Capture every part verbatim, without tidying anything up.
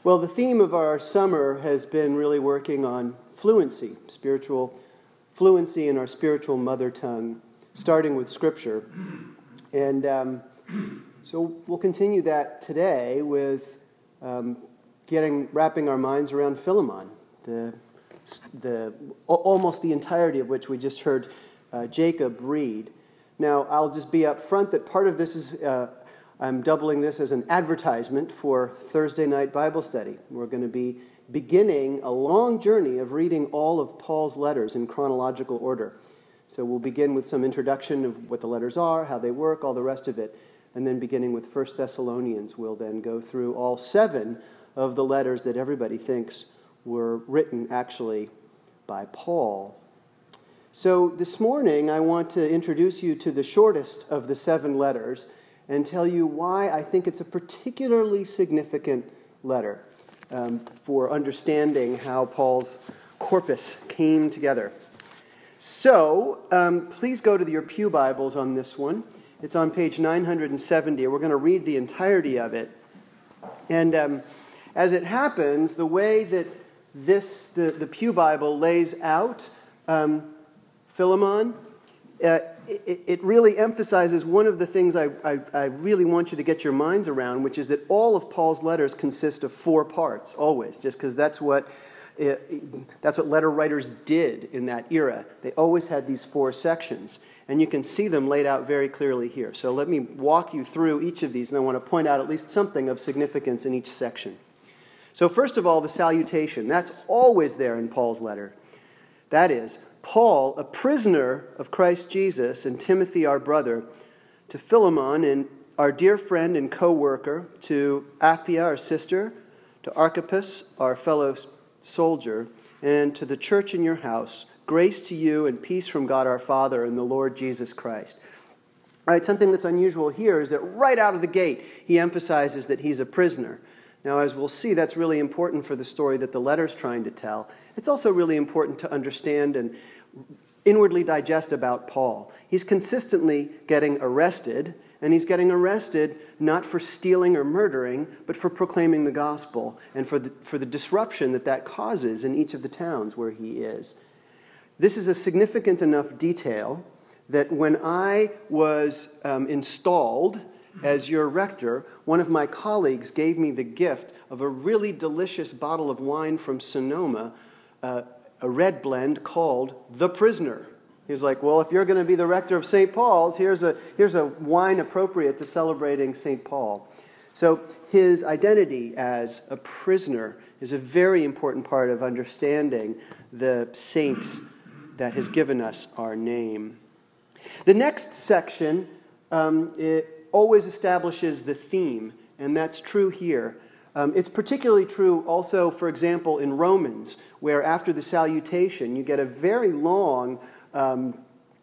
Well, the theme of our summer has been really working on fluency, spiritual fluency in our spiritual mother tongue, starting with Scripture. And um, so we'll continue that today with um, getting wrapping our minds around Philemon, the the almost the entirety of which we just heard uh, Jacob read. Now, I'll just be up front that part of this is, uh, I'm doubling this as an advertisement for Thursday night Bible study. We're going to be beginning a long journey of reading all of Paul's letters in chronological order. So we'll begin with some introduction of what the letters are, how they work, all the rest of it. And then beginning with First Thessalonians, we'll then go through all seven of the letters that everybody thinks were written actually by Paul. So this morning, I want to introduce you to the shortest of the seven letters and tell you why I think it's a particularly significant letter um, for understanding how Paul's corpus came together. So um, please go to your pew Bibles on this one. It's on page nine hundred seventy. We're going to read the entirety of it. And um, as it happens, the way that this the, the pew Bible lays out um, Philemon, uh, it, it really emphasizes one of the things I, I, I really want you to get your minds around, which is that all of Paul's letters consist of four parts, always, just because that's what it, that's what letter writers did in that era. They always had these four sections, and you can see them laid out very clearly here. So let me walk you through each of these, and I want to point out at least something of significance in each section. So first of all, the salutation. That's always there in Paul's letter. That is, Paul, a prisoner of Christ Jesus, and Timothy, our brother, to Philemon, and our dear friend and co-worker, to Apphia, our sister, to Archippus, our fellow soldier, and to the church in your house, grace to you and peace from God our Father and the Lord Jesus Christ. All right, something that's unusual here is that right out of the gate, he emphasizes that he's a prisoner. Now, as we'll see, that's really important for the story that the letter's trying to tell. It's also really important to understand and inwardly digest about Paul. He's consistently getting arrested, and he's getting arrested not for stealing or murdering, but for proclaiming the gospel and for the, for the disruption that that causes in each of the towns where he is. This is a significant enough detail that when I was um, installed as your rector, one of my colleagues gave me the gift of a really delicious bottle of wine from Sonoma, uh, a red blend called The Prisoner. He was like, well, if you're going to be the rector of Saint Paul's, here's a, here's a wine appropriate to celebrating Saint Paul. So his identity as a prisoner is a very important part of understanding the saint that has given us our name. The next section, um, it always establishes the theme, and that's true here. Um, it's particularly true also, for example, in Romans, where after the salutation, you get a very long um,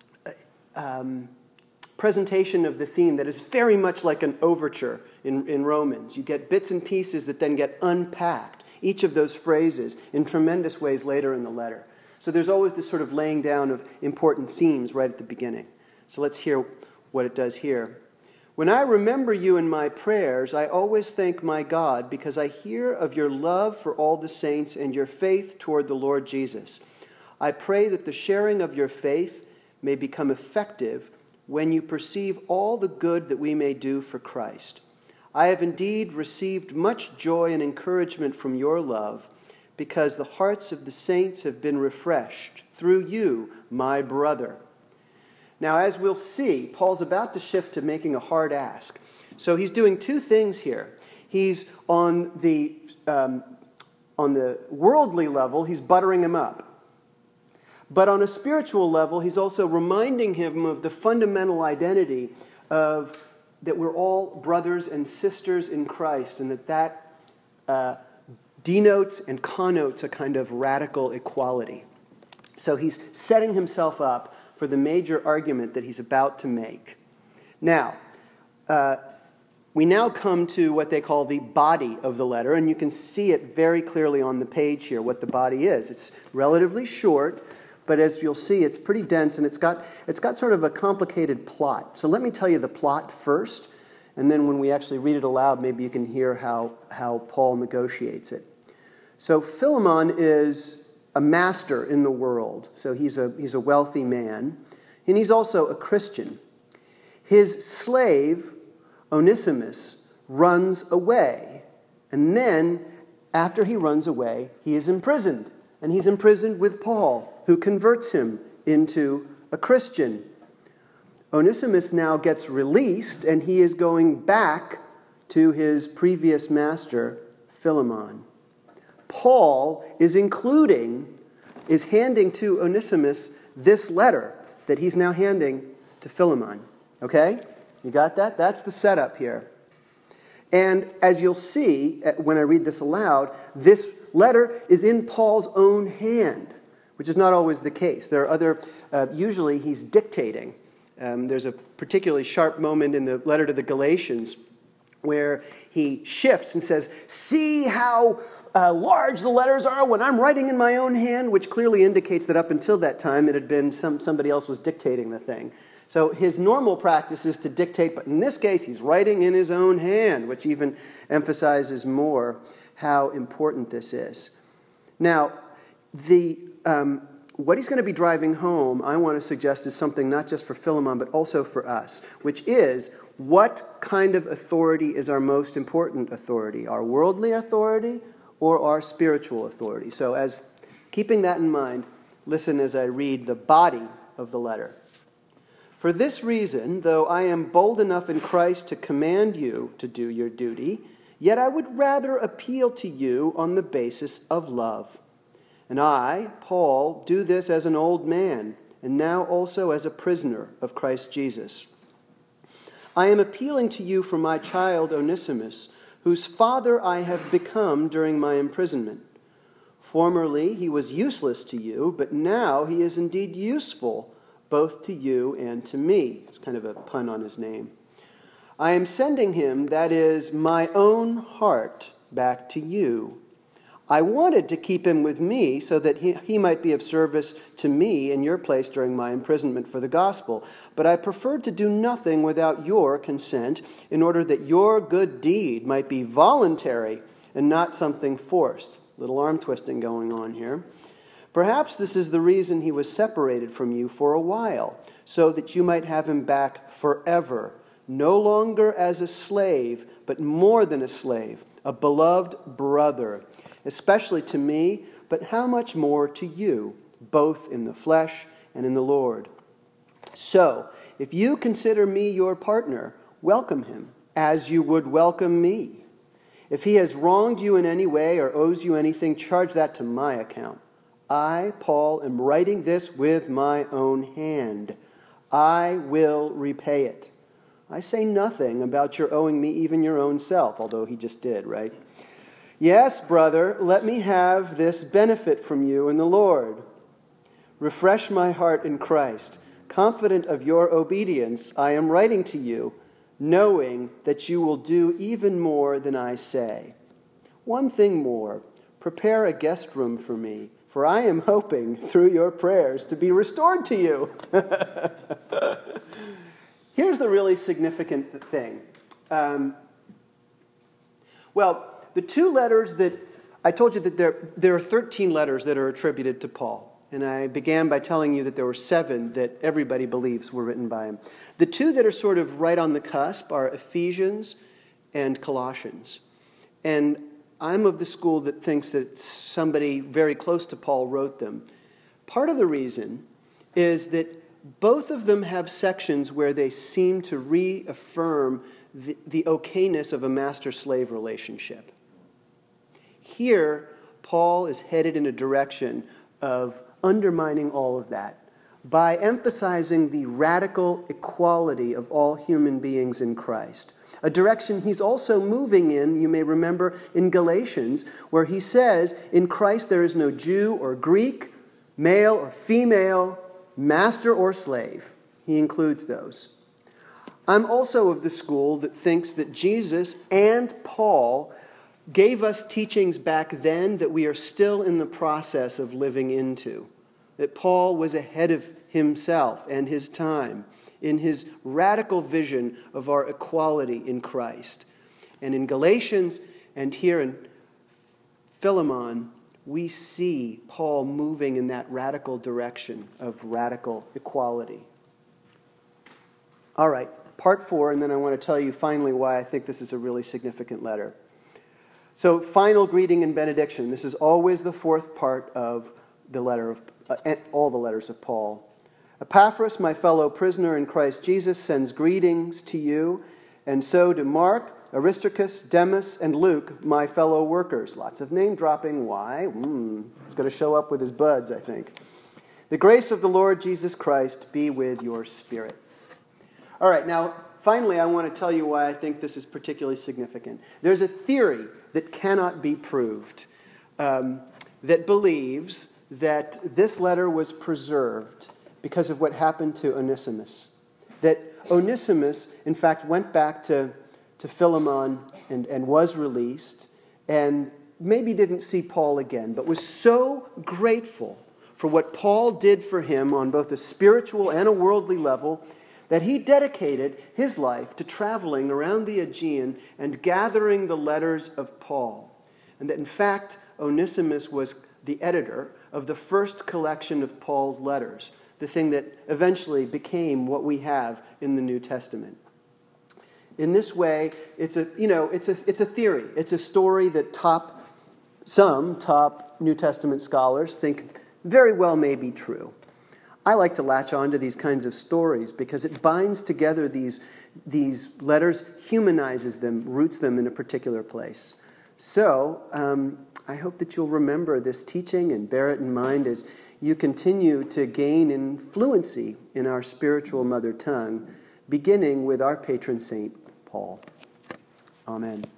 um, presentation of the theme that is very much like an overture in, in Romans. You get bits and pieces that then get unpacked, each of those phrases, in tremendous ways later in the letter. So there's always this sort of laying down of important themes right at the beginning. So let's hear what it does here. When I remember you in my prayers, I always thank my God because I hear of your love for all the saints and your faith toward the Lord Jesus. I pray that the sharing of your faith may become effective when you perceive all the good that we may do for Christ. I have indeed received much joy and encouragement from your love because the hearts of the saints have been refreshed through you, my brother. Now, as we'll see, Paul's about to shift to making a hard ask. So he's doing two things here. He's on the, um, on the worldly level, he's buttering him up. But on a spiritual level, he's also reminding him of the fundamental identity of that we're all brothers and sisters in Christ, and that that uh, denotes and connotes a kind of radical equality. So he's setting himself up for the major argument that he's about to make. Now, uh, we now come to what they call the body of the letter, and you can see it very clearly on the page here, what the body is. It's relatively short, but as you'll see, it's pretty dense, and it's got, it's got sort of a complicated plot. So let me tell you the plot first, And then when we actually read it aloud, maybe you can hear how, how Paul negotiates it. So Philemon is a master in the world. So he's a, he's a wealthy man. And he's also a Christian. His slave, Onesimus, runs away. And then, after he runs away, he is imprisoned. And he's imprisoned with Paul, who converts him into a Christian. Onesimus now gets released, and he is going back to his previous master, Philemon. Paul is including, is handing to Onesimus this letter that he's now handing to Philemon. Okay? You got that? That's the setup here. And as you'll see when I read this aloud, this letter is in Paul's own hand, which is not always the case. There are other, uh, usually he's dictating. Um, there's a particularly sharp moment in the letter to the Galatians where he shifts and says, see how uh, large the letters are when I'm writing in my own hand, which clearly indicates that up until that time it had been some, somebody else was dictating the thing. So his normal practice is to dictate, but in this case he's writing in his own hand, which even emphasizes more how important this is. Now, the um, what he's going to be driving home, I want to suggest, is something not just for Philemon, but also for us, which is, what kind of authority is our most important authority? Our worldly authority or our spiritual authority? So as keeping that in mind, listen as I read the body of the letter. For this reason, though I am bold enough in Christ to command you to do your duty, yet I would rather appeal to you on the basis of love. And I, Paul, do this as an old man, and now also as a prisoner of Christ Jesus. I am appealing to you for my child Onesimus, whose father I have become during my imprisonment. Formerly he was useless to you, but now he is indeed useful, both to you and to me. It's kind of a pun on his name. I am sending him, that is, my own heart, back to you. I wanted to keep him with me so that he, he might be of service to me in your place during my imprisonment for the gospel. But I preferred to do nothing without your consent in order that your good deed might be voluntary and not something forced. Little arm twisting going on here. Perhaps this is the reason he was separated from you for a while, so that you might have him back forever, no longer as a slave, but more than a slave, a beloved brother, especially to me, but how much more to you, both in the flesh and in the Lord. So, if you consider me your partner, welcome him, as you would welcome me. If he has wronged you in any way or owes you anything, charge that to my account. I, Paul, am writing this with my own hand. I will repay it. I say nothing about your owing me even your own self, although he just did, right? Yes, brother, let me have this benefit from you in the Lord. Refresh my heart in Christ. Confident of your obedience, I am writing to you, knowing that you will do even more than I say. One thing more, prepare a guest room for me, for I am hoping, through your prayers, to be restored to you. Here's the really significant thing. Um, well, the two letters that, I told you that there, there are thirteen letters that are attributed to Paul. And I began by telling you that there were seven that everybody believes were written by him. The two that are sort of right on the cusp are Ephesians and Colossians. And I'm of the school that thinks that somebody very close to Paul wrote them. Part of the reason is that both of them have sections where they seem to reaffirm the, the okayness of a master-slave relationship. Here, Paul is headed in a direction of undermining all of that by emphasizing the radical equality of all human beings in Christ. A direction he's also moving in, you may remember, in Galatians, where he says, in Christ there is no Jew or Greek, male or female, master or slave. He includes those. I'm also of the school that thinks that Jesus and Paul gave us teachings back then that we are still in the process of living into. That Paul was ahead of himself and his time in his radical vision of our equality in Christ. And in Galatians and here in Philemon, we see Paul moving in that radical direction of radical equality. All right, part four, and then I want to tell you finally why I think this is a really significant letter. So, final greeting and benediction. This is always the fourth part of the letter of uh, all the letters of Paul. Epaphras, my fellow prisoner in Christ Jesus, sends greetings to you, and so do Mark, Aristarchus, Demas, and Luke, my fellow workers. Lots of name dropping. Why? Mm, he's going to show up with his buds, I think. The grace of the Lord Jesus Christ be with your spirit. All right, now, finally, I want to tell you why I think this is particularly significant. There's a theory that cannot be proved um, that believes that this letter was preserved because of what happened to Onesimus. That Onesimus, in fact, went back to, to Philemon and, and was released and maybe didn't see Paul again, but was so grateful for what Paul did for him on both a spiritual and a worldly level that he dedicated his life to traveling around the Aegean and gathering the letters of Paul. And that, in fact, Onesimus was the editor of the first collection of Paul's letters, the thing that eventually became what we have in the New Testament. In this way, it's a, you know, it's a, it's a theory. It's a story that top, some top New Testament scholars think very well may be true. I like to latch on to these kinds of stories because it binds together these, these letters, humanizes them, roots them in a particular place. So um, I hope that you'll remember this teaching and bear it in mind as you continue to gain in fluency in our spiritual mother tongue, beginning with our patron saint, Paul. Amen.